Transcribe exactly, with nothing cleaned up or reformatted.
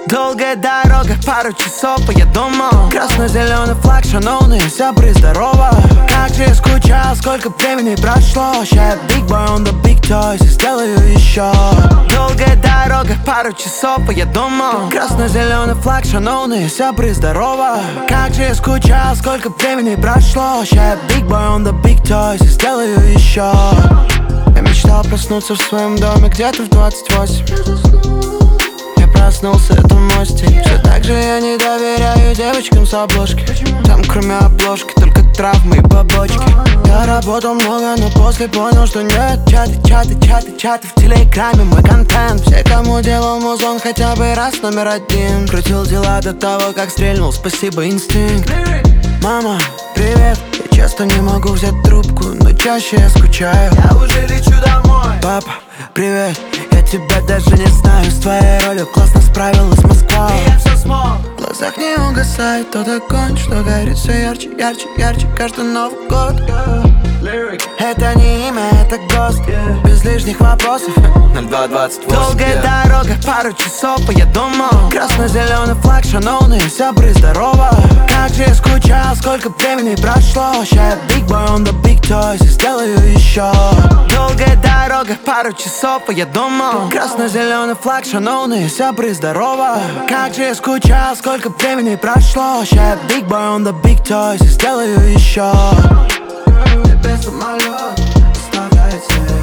Долгая дорога, пару часов, и я дома. Красно-зеленый флаг, шановные сябры, здорово. Как же я скучал, сколько времени прошло. Сейчас big boy on the big toys, и сделаю еще. Долгая дорога, пару часов, и я дома. Красно-зеленый флаг, шановные сябры, здорово. Как же я скучал, сколько времени прошло. Сейчас big boy on the big toys, и сделаю еще. Я мечтал проснуться в своем доме где-то в двадцать восемь. Проснулся, это мостик. Все так же я не доверяю девочкам с обложки. Там кроме обложки только травмы и побочки. Я работал много, но после понял, что нет. Чаты, чаты, чаты, чаты в телеграме мой контент. Все, кому делал музон хотя бы раз номер один. Крутил дела до того, как стрельнул, спасибо, инстинкт. Мама, привет. Я часто не могу взять трубку, но чаще я скучаю. Я уже лечу домой. Папа, привет. Я тебя даже не знаю. С твоей ролью классно справилась Москва. И я все смог. В глазах не угасает тот огонь, что горит все ярче, ярче, ярче каждый Новый год. Это не имя, это гост. Без лишних вопросов. ноль два двадцать восемь. Долгая дорога, пару часов, и я дома. Красно-зеленый флаг, шановные сябры, здорово. Как же я скучал, сколько времени прошло. Сейчас big boy on the big toys, и сделаю еще. Долгая дорога, пару часов, и я дома. Красно-зеленый флаг, шановные сябры, здорово. Как же я скучал, сколько времени прошло. Сейчас big boy on the big toys, и сделаю еще. Тебе самолет оставляет след.